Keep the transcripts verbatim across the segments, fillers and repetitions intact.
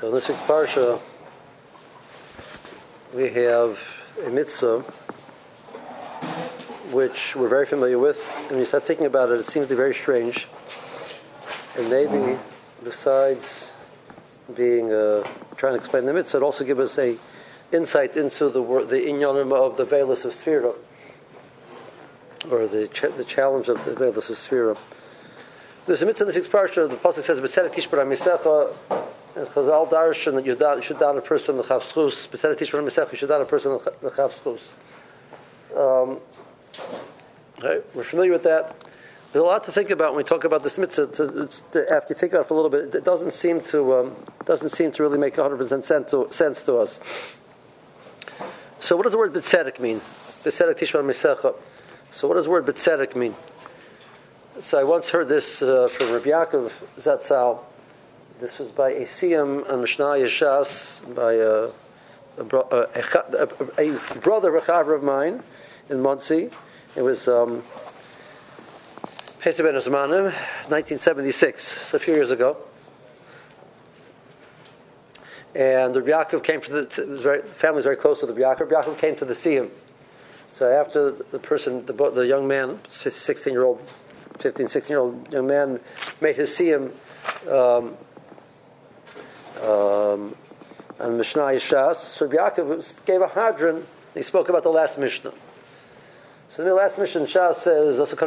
So in this week's parsha, we have a mitzvah which we're very familiar with, and when you start thinking about it, it seems to be very strange. And maybe, besides being uh, trying to explain the mitzvah, it also gives us a insight into the the inyanim of the veilus of Sfira, or the ch- the challenge of the veilus of Sfira. There's a mitzvah in the sixth parsha. The pasuk says, "B'tzedek tishbar hamisecha." And Chazal darshan that you, da, you should down a person the chavschus. B'tzedek tishbar hamisecha. You should down a person the chavschus. Um, right? We're familiar with that. There's a lot to think about when we talk about this mitzvah. It's, it's, after you think about it for a little bit, it doesn't seem to um, doesn't seem to really make one hundred percent sense to, sense to us. So, what does the word b'tzedek mean? B'tzedek tishbar hamisecha. So, what does the word b'tzedek mean? So, I once heard this uh, from Rabbi Yaakov Zatzal. This was by a siyum on Mishnah Yeshas by uh, a, bro- uh, a, a, a brother Rechaver of mine in Monsey. It was um, Pesach ben Osmanim, nineteen seventy-six, so a few years ago. And Rabbi Yaakov came to the to, very, family was very close to the Rabbi Yaakov. Rabbi Yaakov came to the siyum. So after the person, the, the young man, sixteen-year-old, fifteen, sixteen-year-old young man made his siyum um, um, on Mishnah Yeshas, so Rabbi Yaakov gave a hadron. He spoke about the last Mishnah. So the last Mishnah Shas says, the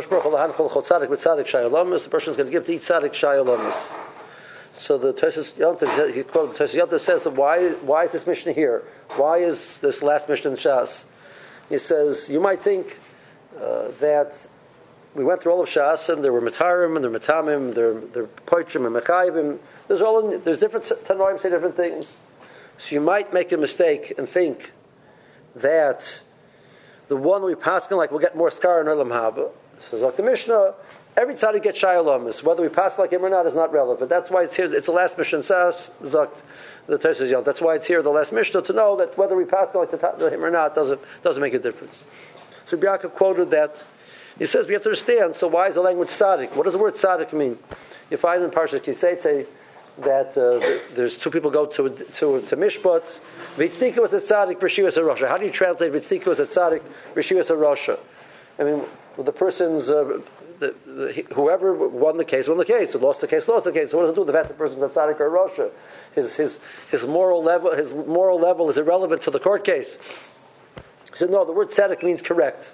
person is going to give to each tzaddik shayolamis. So the Tosfos Yontif, he quoted the Tosfos Yontif says, why, why is this Mishnah here? Why is this last Mishnah in Shas? He says, you might think uh, that we went through all of Shas, and there were Matarim, and there were Matamim, there there were Poitrim, and Mechayim. There's all in, there's different Tanoim say different things. So you might make a mistake and think that the one we pass like we'll get more skar in Olam Haba. So like the Mishnah, every tzaddik gets shayolamis. Whether we pass like him or not is not relevant. But that's why it's here. It's the last Mishnah Sas Zakt the Tosfos Yontif. That's why it's here the last Mishnah to know that whether we pass like the him or not doesn't doesn't make a difference. So Rabbi Yaakov quoted that. He says we have to understand. So why is the language tzaddik? What does the word tzaddik mean? You find in Parshat Kisei say that uh, there's two people go to to to Mishpat. Vitznika was a tzaddik, Rishivas a Rasha. How do you translate Vitznika was a tzaddik, Rishivas a Rasha? I mean, the person's uh, the, the, whoever won the case won the case. Who lost the case lost the case. So what does it do with the fact the person's a tzaddik or a Rasha? His his his moral level his moral level is irrelevant to the court case. He said no. The word tzaddik means correct.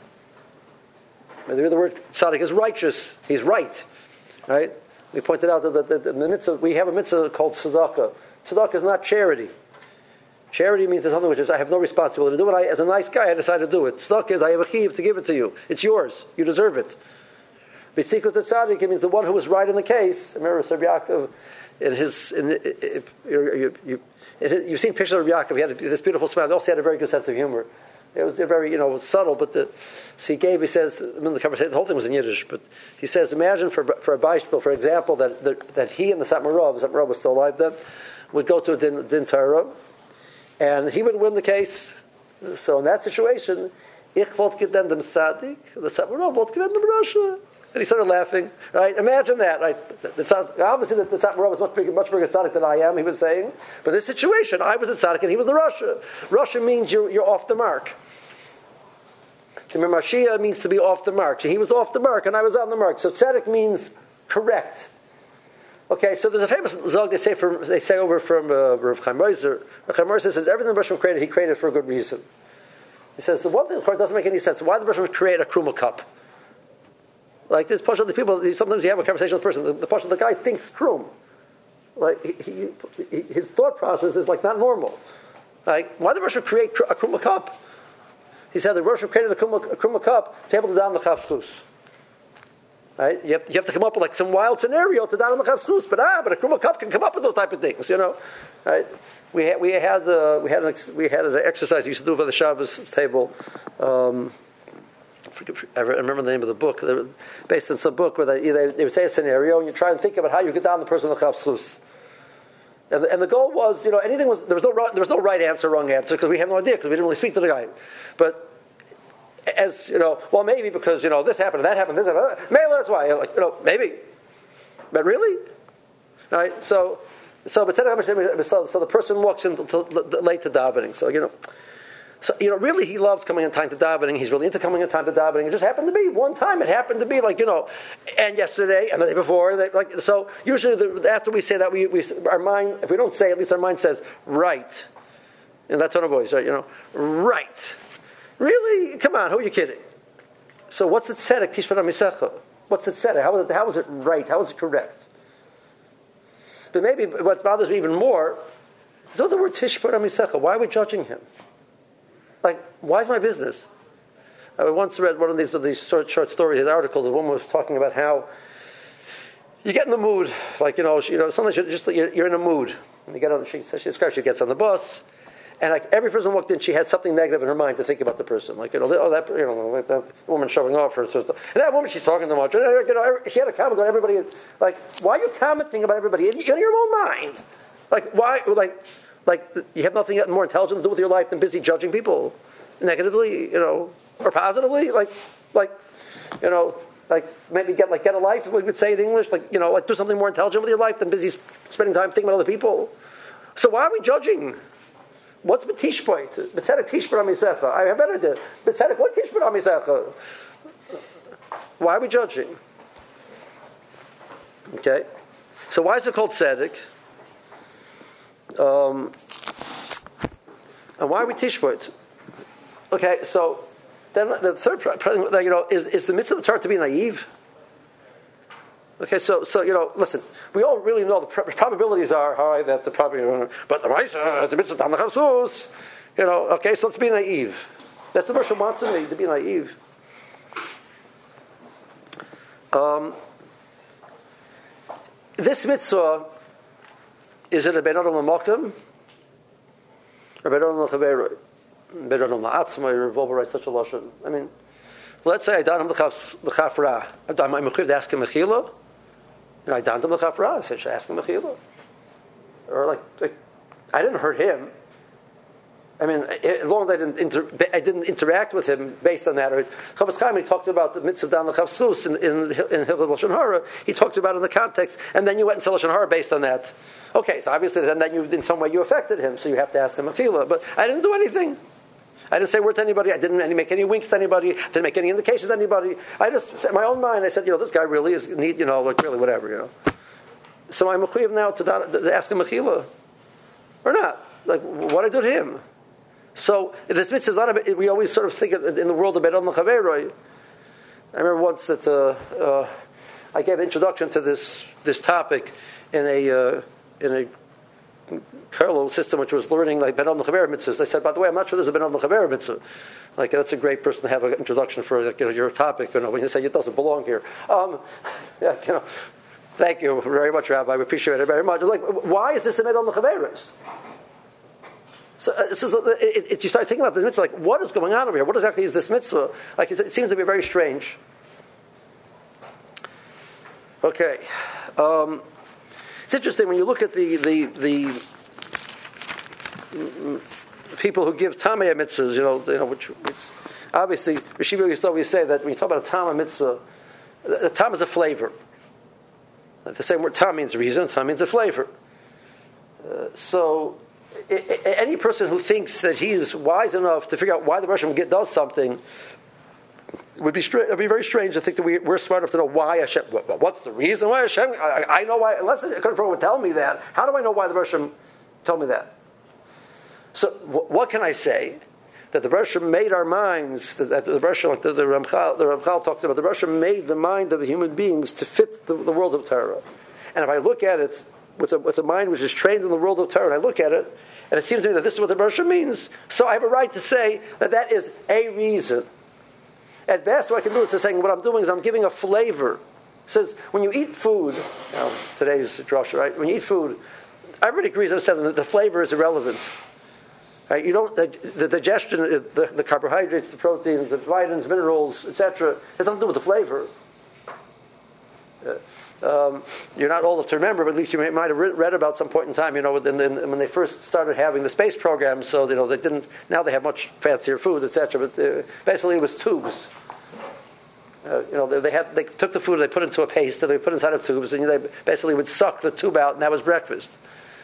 And the word tzaddik is righteous. He's right, right? We pointed out that the, the, the mitzvah, we have a mitzvah called tzedakah. Tzedakah is not charity. Charity means something which is I have no responsibility to do it. I, as a nice guy, I decide to do it. Tzedakah is I have a chiv to give it to you. It's yours. You deserve it. B'tzikut tzaddik, it means the one who was right in the case. Remember, Rabbi Yaakov, in his, in, in, in, you, you, in, you've seen pictures of Rabbi Yaakov. He had this beautiful smile. He also had a very good sense of humor. It was very, you know, subtle, but the, so he gave, he says, I mean, the conversation, the whole thing was in Yiddish, but he says, imagine for for a Beispiel, for example, that that, that he and the Satmar Rav, the Satmar Rav was still alive then, would go to a din, din Torah, and he would win the case. So in that situation, ich wollte gewinnen dem Tzadik, the Satmar Rav wollte gewinnen dem Rasha. And he started laughing, right? Imagine that, right? It's not, obviously, the Satmar Rav was much bigger, much bigger tzaddik than I am, he was saying. But this situation, I was the tzaddik and he was the Rasha. Rasha means you're, you're off the mark. Mashiach means to be off the mark. So he was off the mark and I was on the mark. So tzedek means correct. Okay, so there's a famous zog they say from they say over from uh, Rav Chaim Moser. Rav Chaim Moser says everything the Hashem created, he created for a good reason. He says the one thing that doesn't make any sense. Why did the Hashem create a kruma cup? Like this portion of the people, sometimes you have a conversation with a person, the, the portion of the guy thinks krum. Like he, he, his thought process is like not normal. Like why did the Hashem create a kruma cup? He said the Rosh created a kruma, a kruma cup to be able to down the chavschus. Right? You have, you have to come up with like some wild scenario to down the chavschus, but ah, but a kruma cup can come up with those type of things, you know. Right? We had we had uh, we had an ex, we had an exercise we used to do by the Shabbos table. Um, I remember the name of the book, based on some book where they, they, they would say a scenario and you try and think about how you get down the person in the chavschus. And the, and the goal was, you know, anything was there was no there was no right answer, wrong answer because we have no idea because we didn't really speak to the guy. But as you know, well, maybe because you know this happened, that happened, this happened. Maybe that's why. Like, you know, maybe, but really, right? So So, so, so the person walks in to, to, late to davening. So you know, so you know, really, he loves coming in time to davening. He's really into coming in time to davening. It just happened to be one time. It happened to be like you know, and yesterday and the day before. They, like so, usually the, after we say that, we, we our mind, if we don't say, at least our mind says right, in that tone of voice, right? You know, right. Really? Come on, who are you kidding? So what's it said? What's it said? How is it? How is it right? How is it correct? But maybe what bothers me even more is the word Tishbar Amisecha. Why are we judging him? Like, why is my business? I once read one of these, these short, short stories, his articles. A woman was talking about how you get in the mood, like you know, you know, sometimes you're just you're, you're in a mood. And you get on. She she describes she gets on the bus, and like every person walked in, she had something negative in her mind to think about the person. Like you know, oh that you know, like that woman showing off her sister, and that woman she's talking too much. You know, she had a comment on everybody. Like, why are you commenting about everybody in, in your own mind? Like, why? Like, like you have nothing more intelligent to do with your life than busy judging people negatively, you know, or positively. Like, like, you know, like maybe get like get a life. We would say in English, like you know, like do something more intelligent with your life than busy spending time thinking about other people. So why are we judging? What's betishpoit? Betzedek tishbar amisecha. I have better idea. Betzedek, what tishbar amisecha? Why are we judging? Okay, so why is it called tzedek? Um, and why are we tishpoit? Okay, so then the third, you know, is is the mitzvah of the Torah to be naive? Okay, so so you know, listen. We all really know the probabilities are high that the probability, but the Raisa, the mitzvah Tanach Hasus, you know. Okay, so let's be naive. That's the Rosh wants me to be naive. Um, this mitzvah is it a ben adam l'makom or ben adam l'chaveroi? Ben adam la'atzmai. Rav Wolbe writes such a lashon. I mean, let's say I done him l'chafra. I'm mechuyev to ask him mechila. You know, I done him l'chafra. I said, should I ask him mechila? Or like, like, I didn't hurt him. I mean, as long as I didn't inter, I didn't interact with him based on that. Or Chofetz Chaim, he talked about the mitzvah dan l'chavsus in in in Hilchos Lashon Hara. He talked about it in the context, and then you went and said Lashon Hara based on that. Okay, so obviously then, then you in some way you affected him, so you have to ask him mechila. But I didn't do anything. I didn't say a word to anybody. I didn't make any winks to anybody. I didn't make any indications to anybody. I just said in my own mind. I said, you know, this guy really is need, you know, like really whatever, you know. So I'm mechuyev now to, to ask him mechila or not. Like what I do to him. So if this mitzvah is not a bit, we always sort of think in the world of Ben Adam L'Chaveroi. I remember once that uh, uh, I gave an introduction to this this topic in a uh, in a parallel system which was learning like Ben Adam L'Chaveroi mitzvahs. I said, by the way, I'm not sure there's a Ben Adam L'Chaveroi mitzvah. Like that's a great person to have an introduction for like, you know, your topic. You know, when you say it doesn't belong here. Um, yeah, you know. Thank you very much, Rabbi. I appreciate it very much. Like, why is this a Ben Adam L'Chaveroi? So, uh, so, so it, it, you start thinking about this mitzvah, like, what is going on over here? What exactly is this mitzvah? Like, it, it seems to be very strange. Okay. Um, it's interesting when you look at the the, the mm, people who give Tamei mitzvahs, you know, you know, which, which obviously, Rishiva used to always say that when you talk about a Tamei mitzvah, the Tam is a flavor. The same word Tam means a reason, Tam means a flavor. Uh, so, any person who thinks that he's wise enough to figure out why the Rosh Hashanah does something would be stra- it'd be very strange to think that we, we're smart enough to know why Hashem. What's the reason why Hashem? I, I know why. Unless the Kodesh Baruch Hu would tell me that, how do I know why the Rosh Hashanah told me that? So, wh- what can I say? That the Rosh Hashanah made our minds. That the Rosh Hashanah, the, the Ramchal, the Ramchal talks about the Rosh Hashanah made the mind of the human beings to fit the, the world of Torah. And if I look at it with a, with a mind which is trained in the world of Torah, and I look at it, and it seems to me that this is what the Rosh Hashanah means, so I have a right to say that that is a reason. At best, what I can do is to saying what I'm doing is I'm giving a flavor. It says when you eat food, you know, today's drasha, right? When you eat food, everybody agrees on that the flavor is irrelevant. Right? You don't the, the digestion, the, the carbohydrates, the proteins, the vitamins, minerals, et cetera. Has nothing to do with the flavor. Uh, Um, you're not old enough to remember, but at least you may, might have read about some point in time, you know, when, when they first started having the space program. So you know they didn't. Now they have much fancier food, et cetera. But uh, basically, it was tubes. Uh, you know, they, they had they took the food, they put it into a paste, and they put it inside of tubes, and they basically would suck the tube out, and that was breakfast.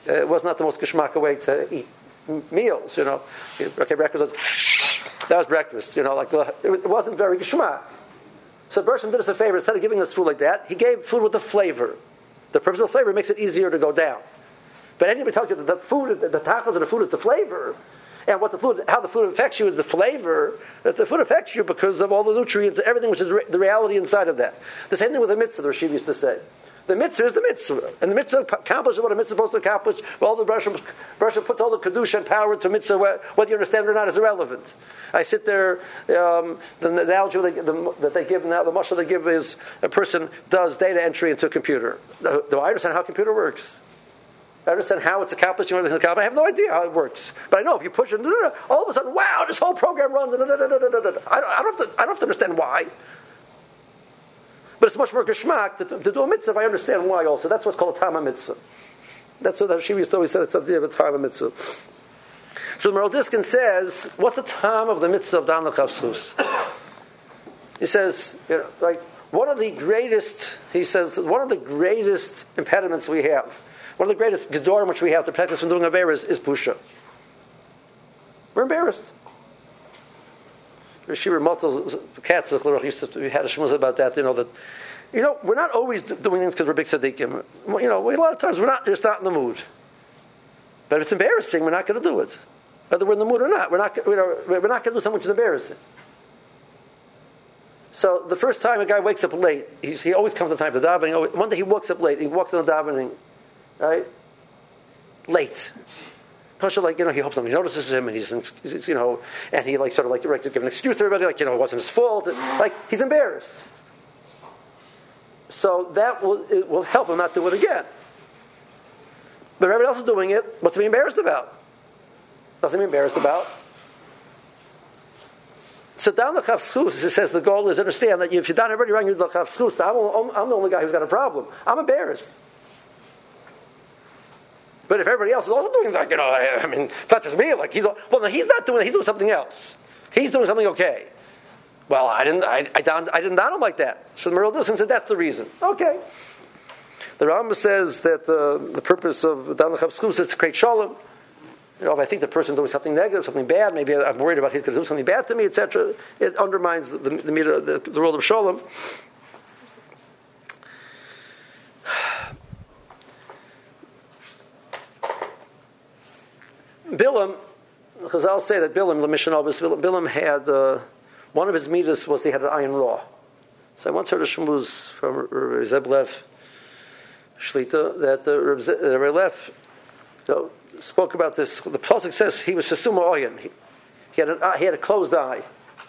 it was not the most geschmack way to eat meals, you know. Okay, breakfast was, that was breakfast, you know, like it wasn't very geschmack. So Bershom did us a favor. Instead of giving us food like that, he gave food with a flavor. The purpose of the flavor makes it easier to go down. But anybody tells you that the food, the tachlis of the food is the flavor, and what the food, how the food affects you is the flavor, that the food affects you because of all the nutrients, everything which is re- the reality inside of that. The same thing with the mitzvah, the Rashiv used to say. The mitzvah is the mitzvah. And the mitzvah accomplishes what a mitzvah is supposed to accomplish. Well, the Bershom, Bershom puts all the kedusha and power into mitzvah, whether you understand it or not is irrelevant. I sit there, um, the, the analogy they, the, that they give now, the mashal they give is a person does data entry into a computer. Do, do I understand how a computer works? I understand how it's accomplishing everything. I have no idea how it works. But I know if you push it, all of a sudden, wow, this whole program runs. I don't, I don't, have, to, I don't have to understand why. But it's much more geschmack to, to do a mitzvah if I understand why also. That's what's called a Tama mitzvah. That's what Hashem used to always say, it's the idea of a Tama mitzvah. So the Meral Diskin says, what's the time of the mitzvah of Dan L'Chavsus? He says, you know, like, one of the greatest, he says, one of the greatest impediments we have, one of the greatest gedorim which we have to practice when doing Averas is Busha. We're embarrassed. Shira Motel Katzach used to, we had a shmuz about that, you know, that, you know, we're not always doing things because we're big tzaddikim. You know, a lot of times we're not, just not in the mood. But if it's embarrassing, we're not going to do it. Whether we're in the mood or not, we're not, you know, we're not going to do something which is embarrassing. So the first time a guy wakes up late, he's, he always comes on time to davening. One day he wakes up late, he walks in the davening, right? Late. Like, you know, he hopes somebody notices him, and he's, he's, you know, and he like sort of like to give an excuse to everybody, like, you know, it wasn't his fault. Like, he's embarrassed. So that will it will help him not do it again. But everybody else is doing it. What's to be embarrassed about? Nothing to be embarrassed about. So down the chavschus, it says the goal is to understand that if you're down everybody around you the chavschus, I'm, I'm the only guy who's got a problem. I'm embarrassed. But if everybody else is also doing that, you know, I, I mean, it's not just me. Like he's well, no, he's not doing it. He's doing something else. He's doing something okay. Well, I didn't, I, I, down, I didn't down him like that. So the Meral Diskin said that's the reason. Okay. The Rambam says that uh, the purpose of down the chavschus is to create shalom. You know, if I think the person's doing something negative, something bad, maybe I'm worried about he's going to do something bad to me, et cetera. It undermines the the, the, the, the world of shalom. Bilam, Chazal say that Bilam, the Mishnah Obis, Bilam had, uh, one of his midas was he had an iron raw. So I once heard a shmuz from Reb Lev Shlita that uh, Reb Lev you know, spoke about this. The pasuk says he was Shesuma Oyen. He, he, had an, uh, he had a closed eye.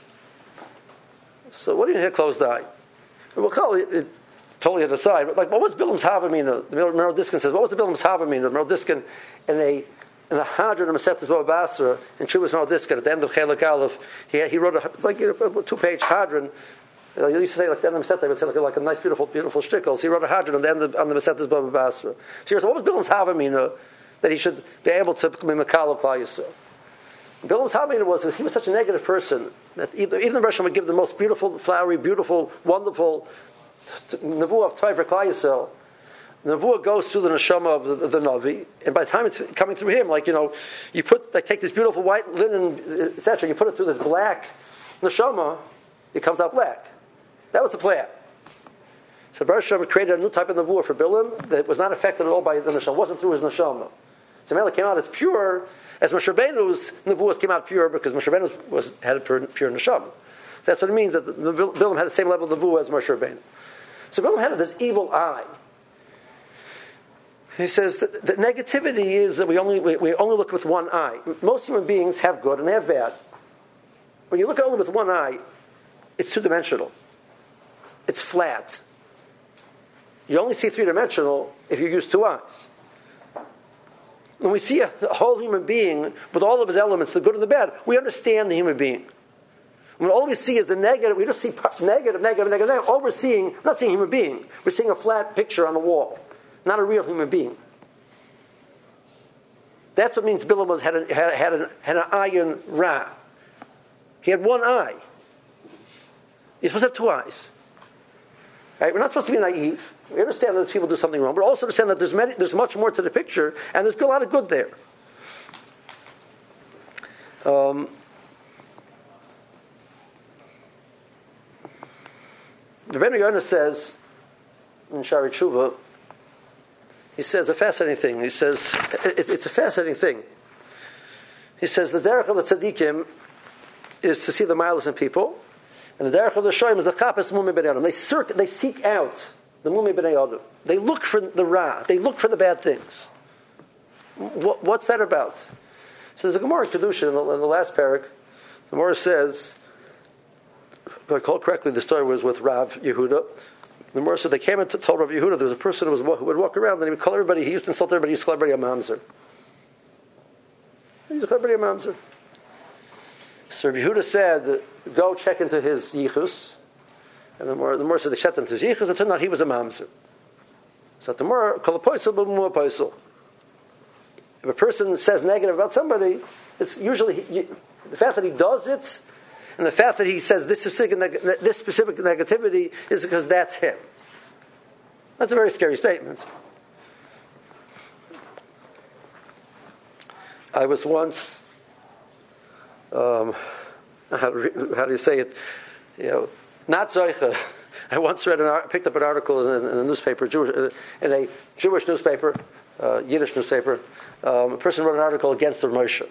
So what do you mean he had a closed eye? Well, it, it totally aside, but like, what was Bilam's Havamina? The Meral Diskin says, what was the Bilam's Havamina? The Meral Diskin in a in the Hadron of Maseches Baba Basra, in Shuvas Meral Diskin, at the end of Chelek Aleph, he, he wrote a, it's like you know, a two-page Hadron. You know, he used to say like the end of Maseches, they would say like, like a nice, beautiful, beautiful shtickle. So he wrote a Hadron on the end of on the Maseches Baba Basra. So he said, what was Bilam's Havamina that he should be able to be Makal Klal Yisrael? Bilam's Havamina was because he was such a negative person that even, even the Russian would give the most beautiful, flowery, beautiful, wonderful nevuah of Torah for Klal Yisrael. The nevuah goes through the neshama of the, the Navi, and by the time it's coming through him, like, you know, you put, like, take this beautiful white linen, et cetera, you put it through this black neshama, it comes out black. That was the plan. So Baruch Hashem created a new type of nevuah for Bilam that was not affected at all by the neshama, wasn't through his neshama. So Mela came out as pure, as Moshe Rabbeinu's nevuahs came out pure, because Moshe Rabbeinu was had a pure, pure neshama. So that's what it means, that the, the, Bilam had the same level of nevuah as Moshe Rabbeinu. So Bilam had this evil eye. He says that the negativity is that we only we, we only look with one eye. Most human beings have good and they have bad. When you look only with one eye, it's two-dimensional. It's flat. You only see three-dimensional if you use two eyes. When we see a, a whole human being with all of his elements, the good and the bad, we understand the human being. When all we see is the negative, we just see negative, negative, negative, negative. All we're seeing, we're not seeing a human being. We're seeing a flat picture on the wall. Not a real human being. That's what means Bilam was, had, a, had, had, an, had an iron ra. He had one eye. You're supposed to have two eyes. Right? We're not supposed to be naive. We understand that people do something wrong, but also understand that there's many, there's much more to the picture, and there's a lot of good there. Um, the Rebbeinu Yonah says in Shari Tshuva, he says a fascinating thing. He says it's, it's a fascinating thing. He says the derech of the tzaddikim is to see the milas in people, and the derech of the shoyim is the chapes mumei b'nei adam. They seek, they seek out the mumei b'nei adam. They look for the ra. They look for the bad things. What, what's that about? So there's a Gemara in Kedushin in the, in the last parak. The Gemara says, if I recall correctly, the story was with Rav Yehuda. The Gemara said they came and told Rav Yehuda there was a person who, was, who would walk around and he would call everybody, he used to insult everybody, he used to call everybody a mamzer. He used to call everybody a mamzer. So Rav Yehuda said, go check into his yichus. And the Gemara, the Gemara said they checked into his yichus, it turned out he was a mamzer. So the Gemara, kol poisel b'mu poisel. If a person says negative about somebody, it's usually he, you, the fact that he does it, and the fact that he says this specific, this specific negativity is because that's him. That's a very scary statement. I was once, um, how, do, how do you say it? You know, not zoicha. I once read an, picked up an article in, in a newspaper, Jewish, in a Jewish newspaper. Uh, Yiddish newspaper, um, a person wrote an article against the Moshe.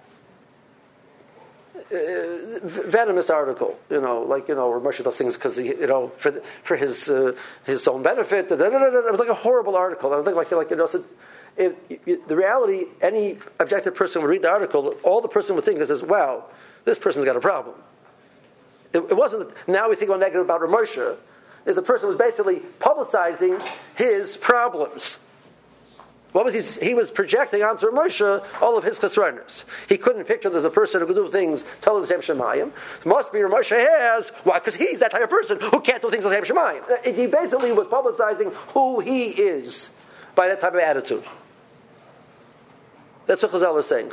Uh, venomous article, you know, like, you know, where Moshe does things because, you know, for the, for his uh, his own benefit. Da, da, da, da. It was like a horrible article. I was like, like you know, so if, if, the reality, any objective person would read the article, all the person would think is, wow, this person's got a problem. It, it wasn't, now we think about negative about Moshe, if the person was basically publicizing his problems. What was he? He was projecting onto Moshe all of his chesronos. He couldn't picture there's a person who could do things totally the same shemayim. Must be Moshe has. Why? Because he's that type of person who can't do things the same shemayim. He basically was publicizing who he is by that type of attitude. That's what Chazal is saying.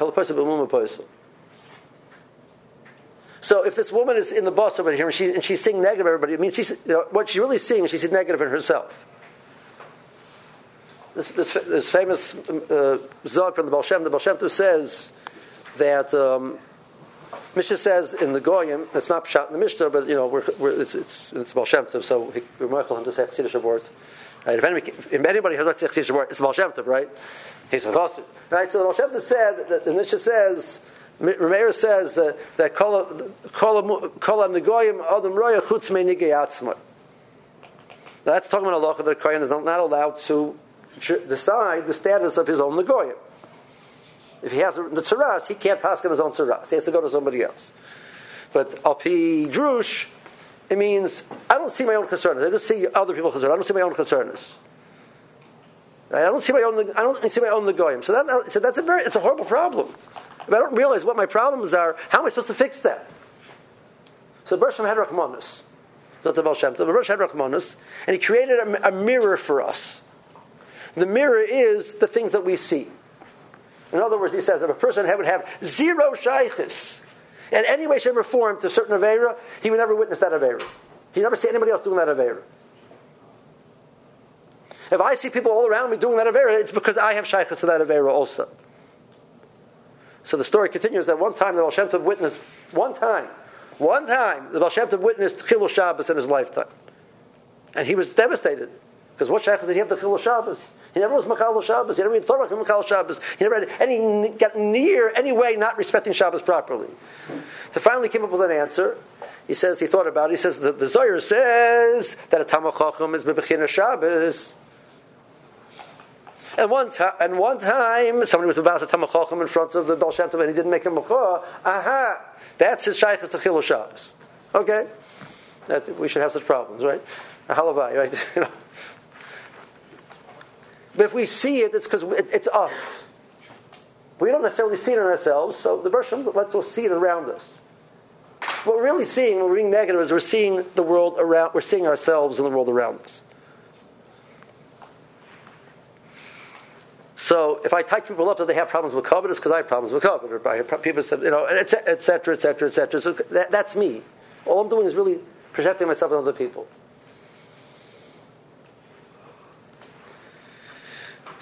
So if this woman is in the bus over here and, she, and she's seeing negative everybody, it means she's, you know, what she's really seeing is she's seeing negative in herself. This, this, this famous uh, Zog from the Baal Shem, the Baal Shem Tov says that um, Mishnah says in the Goyim, it's not shot in the Mishnah, but you know we're, we're, it's it's it's Baal Shem Tov, so he, we're Michael him to say Chassidus Shabbat. Right? If anybody, if anybody has not said Chassidus Shabbat, it's Baal Shem Tov, right? He's a chassid, right? So the Baal Shem Tov said that the Mishnah says, Rameir says that that kol kol negoyim adam roya chutz me nigei atzma. That's talking about Allah that the Kohen is not, not allowed to decide the status of his own negoyim. If he has the tzaras, he can't pass on his own tzaras. He has to go to somebody else. But al pi drush, it means I don't see my own concerns. I don't see other people's concerns. I don't see my own concerns. Right? I don't see my own. I don't see my own negoyim. So that so that's a very it's a horrible problem. If I don't realize what my problems are, how am I supposed to fix that? So the Bershom had Rachmanis. Not the Baal Shem Tov. The Bershom had Rachmanis, and he created a, a mirror for us. The mirror is the things that we see. In other words, he says if a person would have zero shaychus in any way, shape, or form to a certain aveira, he would never witness that aveira. He'd never see anybody else doing that aveira. If I see people all around me doing that aveira, it's because I have shaychus to that aveira also. So the story continues that one time the Baal Shem Tov witnessed, one time, one time the Baal Shem Tov witnessed Chilul Shabbos in his lifetime. And he was devastated. Because what shaychus did he have the Chilul Shabbos? He never was Machal Shabbos. He never even thought about Machal Shabbos. He never had any, got near any way not respecting Shabbos properly. So finally came up with an answer. He says, he thought about it. He says, the, the Zohar says that a Talmid Chacham is B'Bechina Shabbos. And one, ta- and one time, somebody was about to Talmid Chacham in front of the Baal Shem Tov and he didn't make a Machal. Aha! That's his shaychus to Chilul Shabbos. Okay? That, we should have such problems, right? A halavai, right? You know. But if we see it, it's because it, it's us. We don't necessarily see it in ourselves, so the Bershom lets us see it around us. What we're really seeing when we're being negative is we're seeing the world around, we're seeing ourselves in the world around us. So if I type people up that they have problems with COVID, it's because I have problems with COVID, or by people said, you know, et cetera, et cetera, et cetera, et cetera. So that, that's me. All I'm doing is really projecting myself on other people.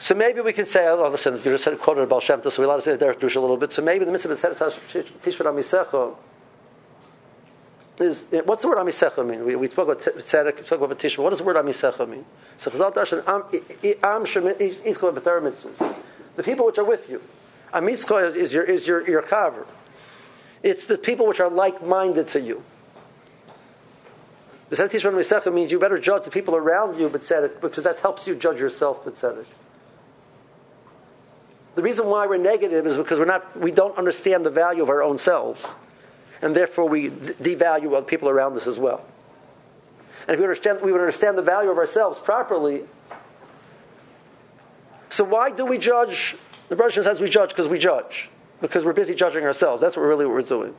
So maybe we could say, oh, listen, you just said quoted Baal Shem Tov, so we allowed to say Derech Dusha a little bit. So maybe the mitzvah that said Tishvat Amisecha is, what's the word Amisecha mean? We, we spoke about Tzedek, we spoke about Tishvat. What does the word Amisecha mean? So Chazal Darshan, Am Shem Yitzchak B'Torah Mitzvahs. The people which are with you. Amisecha is, is your is your your cover. It's the people which are like-minded to you. B'Tzedek Tishvat Amisecha means you better judge the people around you, B'Tzedek, because that helps you judge yourself, B'Tzedek. The reason why we're negative is because we're not, we don't understand the value of our own selves. And therefore we devalue other people around us as well. And if we understand, we would understand the value of ourselves properly. So why do we judge? The Russian says we judge because we judge. Because we're busy judging ourselves. That's what really what we're doing.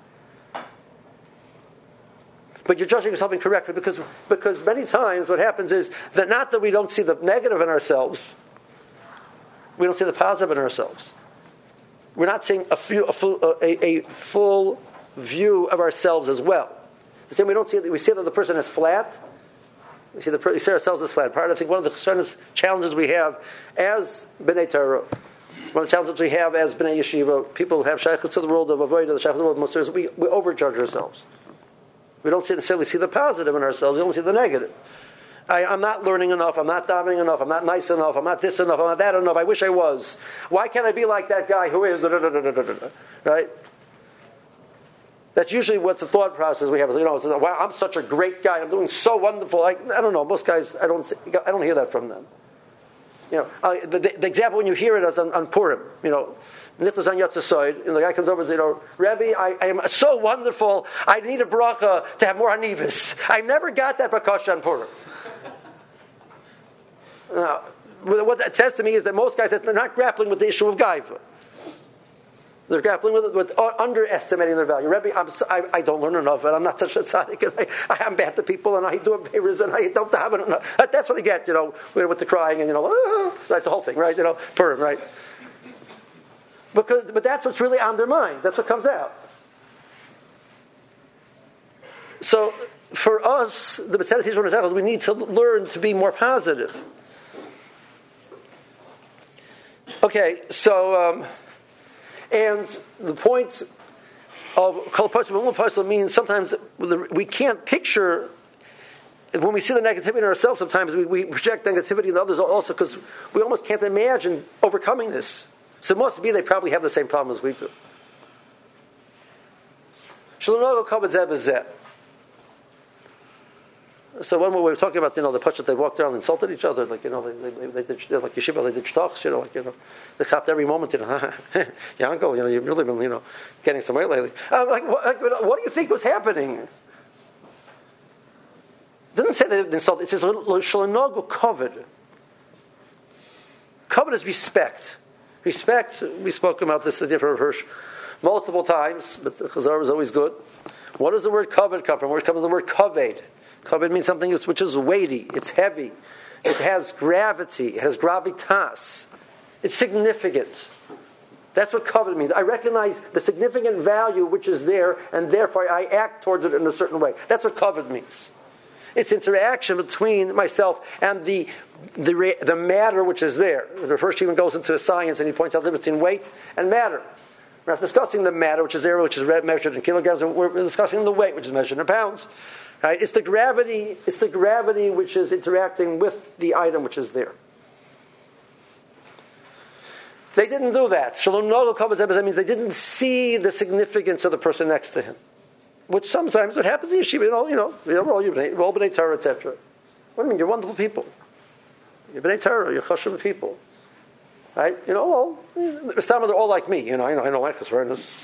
But you're judging yourself incorrectly because, because many times what happens is that not that we don't see the negative in ourselves, we don't see the positive in ourselves. We're not seeing a, few, a, full, a, a full view of ourselves as well. The same we don't see we see that the person is flat. We see the we see ourselves as flat. Part I think one of the challenges we have as B'nai Torah, one of the challenges we have as B'nai Yeshiva, people who have shaykhus to the world of avodah, the shaykhus to the world of Musar, we we overjudge ourselves. We don't necessarily see the positive in ourselves. We only see the negative. I, I'm not learning enough. I'm not davening enough. I'm not nice enough. I'm not this enough. I'm not that enough. I wish I was. Why can't I be like that guy who is? Right? That's usually what the thought process we have is. You know, it's, wow, I'm such a great guy. I'm doing so wonderful. I, I don't know. Most guys, I don't. I don't hear that from them. You know, uh, the, the, the example when you hear it is on, on Purim. You know, Nichlas on Yatzasoid, and the guy comes over and says, you know, Rebbe, I, I am so wonderful. I need a bracha to have more hanivas. I never got that bracha on Purim. Now, what that says to me is that most guys, they're not grappling with the issue of gaiva. They're grappling with, with underestimating their value. Rebbe, I'm, I, I don't learn enough, and I'm not such a tzaddik, and I, I am bad to people, and I do favors, and I don't have enough. That's what I get, you know, with the crying, and, you know, ah, right, the whole thing, right, you know, Purim, right? Because, but that's what's really on their mind. That's what comes out. So, for us, the B'Tzedek Tishvat Amisecha, we need to learn to be more positive. Okay, so, um, and the point of Kol Posel means sometimes we can't picture, when we see the negativity in ourselves, sometimes we, we project negativity in others also because we almost can't imagine overcoming this. So it must be they probably have the same problem as we do. Shalom Kavod Zeh B'Zeh. So when we were talking about, you know, the Pashut, they walked around and insulted each other, like, you know, they, they, they did, like Yeshiva, they did shtachs, you know, like, you know, they chopped every moment, you know, yeah, uncle, you know, you've really been, you know, getting some weight lately. I'm like, what, like, what do you think was happening? It doesn't say they insulted, it says, Shalanogu Kavod. Kavod is respect. Respect, we spoke about this at different Hirsch multiple times, but the Chazar was always good. What does the word kavod come from? Where comes the word kaved? Kaved means something which is weighty, it's heavy, it has gravity, it has gravitas, it's significant. That's what kavod means. I recognize the significant value which is there, and therefore I act towards it in a certain way. That's what kavod means. It's interaction between myself and the the, the matter which is there. The first even goes into a science, and he points out the difference between weight and matter. We're not discussing the matter, which is there, which is measured in kilograms. We're discussing the weight, which is measured in pounds. Right? It's the gravity. It's the gravity which is interacting with the item which is there. They didn't do that. Shalom Nogel covers that means they didn't see the significance of the person next to him, which sometimes it happens in yeshiva. You know, you know, we're all we're all b'nai Torah, et cetera. What do you mean? You're wonderful people. You're b'nai Torah. You're chashuv people. Right? You know, well, some of they're all like me. You know, I know, I know my chesronos.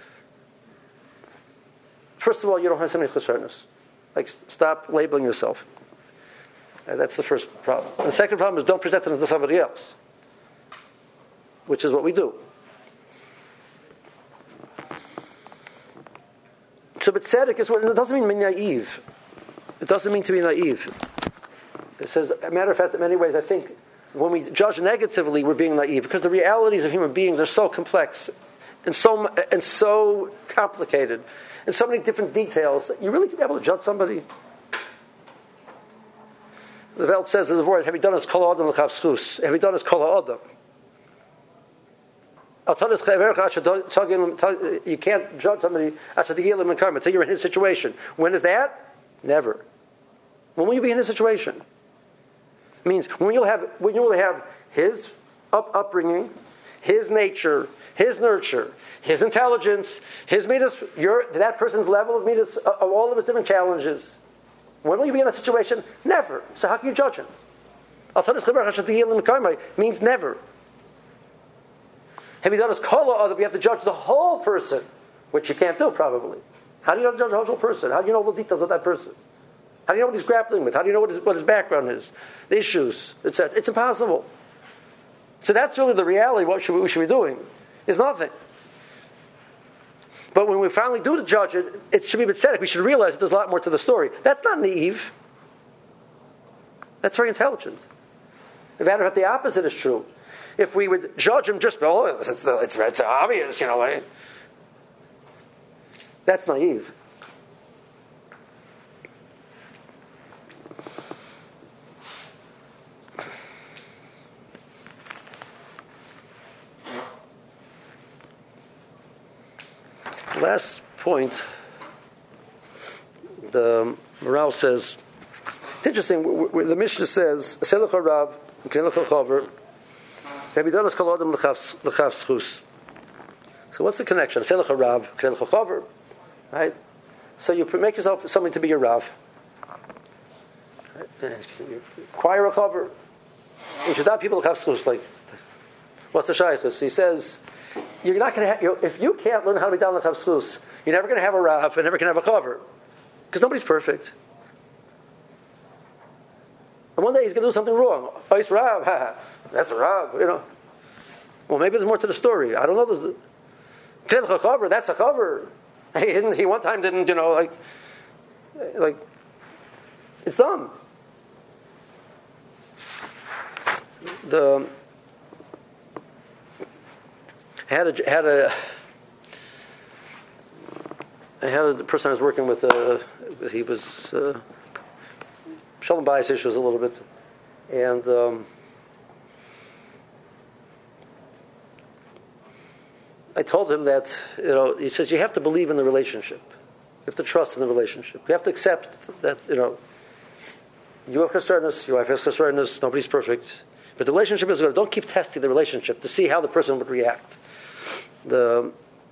First of all, you don't have so many chesronos. Like, stop labeling yourself. And that's the first problem. And the second problem is don't present it to somebody else, which is what we do. So, but tzedek is what it doesn't mean to be naive. It doesn't mean to be naive. It says, as a matter of fact, in many ways, I think when we judge negatively, we're being naive because the realities of human beings are so complex and so and so complicated and so many different details that you really can be able to judge somebody. The Welt says there's a word, have you done as kol adam l'chavschus? Have you done as kol adam? You can't judge somebody until you're in his situation. When is that? Never. When will you be in his situation? It means when you'll have when you'll have his up, upbringing, his nature, his nurture, his intelligence, his midas, your that person's level of midas, of all of his different challenges. When will you be in that situation? Never. So how can you judge him? Means never. Have you done his kola other? You have to judge the whole person, which you can't do probably. How do you judge the whole person? How do you know all the details of that person? How do you know what he's grappling with? How do you know what his, what his background is? The issues, et cetera. It's impossible. So that's really the reality. What should we, we should be doing? Is nothing. But when we finally do to judge it, it should be pathetic. We should realize that there's a lot more to the story. That's not naive. That's very intelligent. If matter if the opposite is true, if we would judge him just, oh, it's, it's, it's obvious, you know, like, that's naive. Last point, the Maral says, it's interesting, the Mishnah says, Selech Rav, Knelech Chaver, have you done as kol adam l'chavschus? So what's the connection? Selech Rav, Knelech Chaver, right? So you make yourself something to be your Rav. Acquire a Chaver. You should not people l'chavschus, like, what's the shaykhus? He says, you're not going to have, if you can't learn how to be down l'chavschus, you're never going to have a Rav and never going to have a Chaver. Because nobody's perfect. And one day he's going to do something wrong. Oh, he's Rav. That's a Rav, you know. Well, maybe there's more to the story. I don't know. There's a Chaver. That's a Chaver. He, didn't, he one time didn't, you know, like, like, it's done. The I had a had a I had a person I was working with. Uh, he was uh, shalom bias issues a little bit, and um, I told him that, you know, he says you have to believe in the relationship, you have to trust in the relationship, you have to accept that, you know, you have chesronos, your wife has chesronos, nobody's perfect, but the relationship is good. Don't keep testing the relationship to see how the person would react. The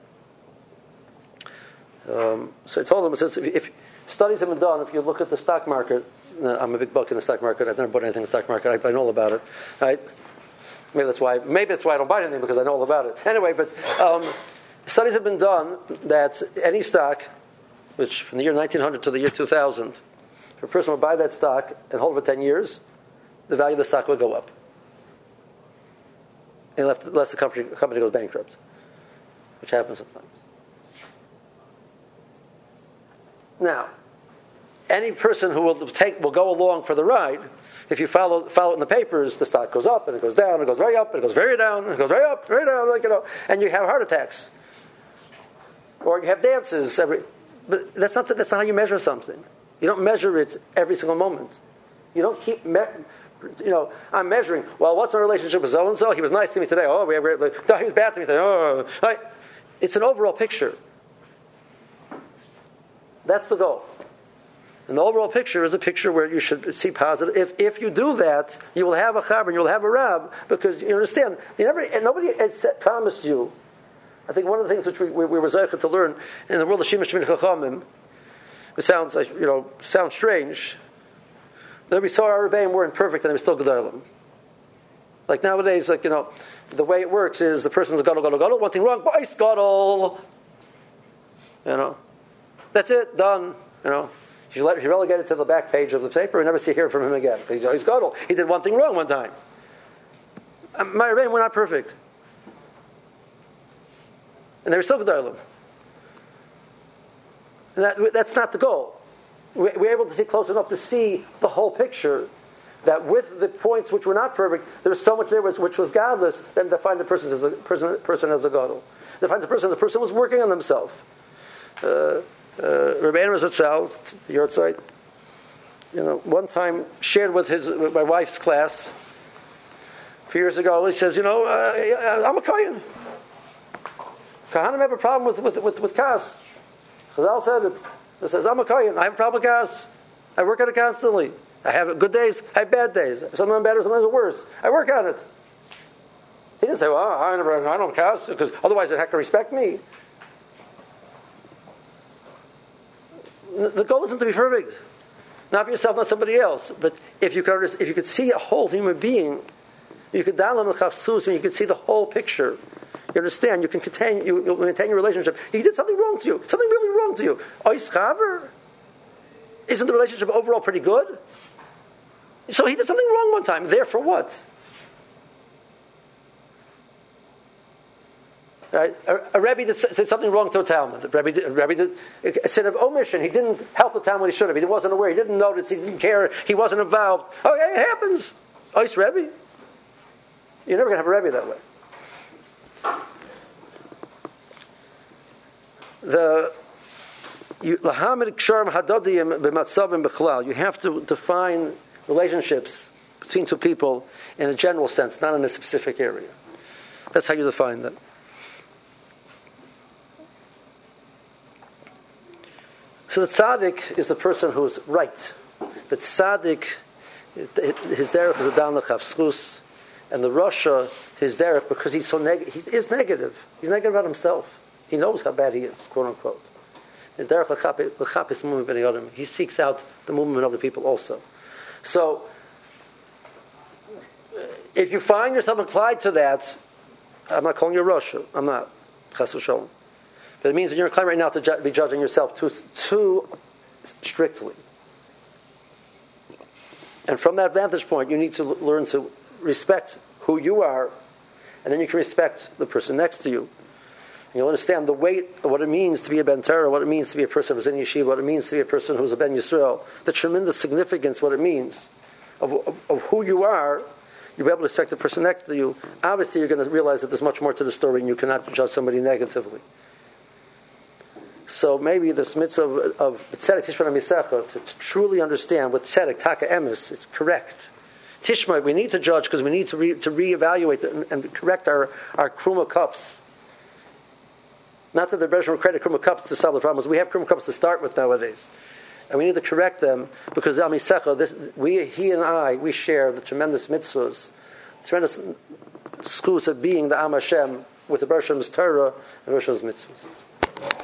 um, so I told him, I says, if, if studies have been done, if you look at the stock market, uh, I'm a big buck in the stock market. I've never bought anything in the stock market. I, I know all about it. Right? Maybe that's why. Maybe that's why I don't buy anything, because I know all about it. Anyway, but um, studies have been done that any stock, which from the year nineteen hundred to the year two thousand, if a person would buy that stock and hold it for ten years, the value of the stock would go up, unless the company, company goes bankrupt, which happens sometimes. Now, any person who will take will go along for the ride. If you follow follow it in the papers, the stock goes up and it goes down, it goes very up, it goes very down, it goes very up, very down, like, you know, and you have heart attacks, or you have dances every. But that's not the, that's not how you measure something. You don't measure it every single moment. You don't keep. Me- You know, I'm measuring. Well, what's my relationship with so and so? He was nice to me today. Oh, we have. No, he was bad to me today. Oh, right. It's an overall picture. That's the goal. And the overall picture is a picture where you should see positive. If if you do that, you will have a chaber and you'll have a rab, because you understand. You never. And nobody has promised you. I think one of the things which we, we, we were zeicha to learn in the world of Shima Shemini Chachamim, it sounds like, you know, sounds strange. That we saw our Rebbeim weren't perfect and they were still Gedolim. Like nowadays, like, you know, the way it works is the person's a Gadol, Gadol, Gadol, one thing wrong, Bais Gadol. You know, that's it, done. You know, you let you relegate it to the back page of the paper and never see hear from him again. He's always Gadol. He did one thing wrong one time. My Rebbeim were not perfect, and they were still Gedolim. And that, that's not the goal. We're able to see close enough to see the whole picture, that with the points which were not perfect, there was so much there which, which was godless, then to find the person as a person, person as a gadol. To find the person the person was working on themselves. Uh, uh, Rabbi Amos itself, the Yortzeit, you know, one time shared with his with my wife's class a few years ago. He says, you know, uh, I'm a Kohen. Kahanim have a problem with with with, with Kas. Chazal said it. It says, I'm a Kohen. I have a problem with Kas. I work on it constantly. I have good days. I have bad days. Sometimes I'm better. Sometimes I'm worse. I work on it. He didn't say, well, I never, I don't Kas, because otherwise they'd have to respect me. The goal isn't to be perfect. Not be yourself, not somebody else. But if you could, if you could see a whole human being, you could dalam l'chafsus, and you could see the whole picture. You understand? You can contain, you, you maintain your relationship. He did something wrong to you, something really wrong to you. Ois chaver? Isn't the relationship overall pretty good? So he did something wrong one time. Therefore, what? Right? A, a Rebbe did, said something wrong to a Talmud. A Rebbe did, a Rebbe did, instead of omission, he didn't help the Talmud he should have. He wasn't aware. He didn't notice. He didn't care. He wasn't involved. Oh, yeah, it happens. Ois Rebbe. You're never going to have a Rebbe that way. The you you have to define relationships between two people in a general sense, not in a specific area. That's how you define them. So the tzaddik is the person who's right. The tzaddik, his derech is a dan l'chavschus, and the rasha, his derech, because he's so neg- he is negative. He's negative about himself. He knows how bad he is, quote unquote. His derech l'chapis movement b'nei adam. He seeks out the movement of other people also. So, if you find yourself inclined to that, I'm not calling you a rasha. I'm not. Chas v'sholom. But it means that you're inclined right now to ju- be judging yourself too, too strictly. And from that vantage point, you need to l- learn to respect who you are, and then you can respect the person next to you. And you'll understand the weight of what it means to be a Ben Torah, what it means to be a person who's in yeshiva, what it means to be a person who's a Ben Yisrael, the tremendous significance, what it means of, of, of who you are. You'll be able to respect the person next to you. Obviously, you're going to realize that there's much more to the story, and you cannot judge somebody negatively. So maybe this mitzvah of, of tzedek tishma misecha, to, to truly understand what tzedek taka emes is correct. Tishma, we need to judge because we need to re, to reevaluate and, and correct our, our kruma cups. Not that the Rebbe credit kruma cups to solve the problems. We have kruma cups to start with nowadays, and we need to correct them because al misecha, this we he and I we share the tremendous mitzvahs, tremendous schools of being the Am Hashem with the Ber Shem's Torah and Ber Shem's mitzvahs.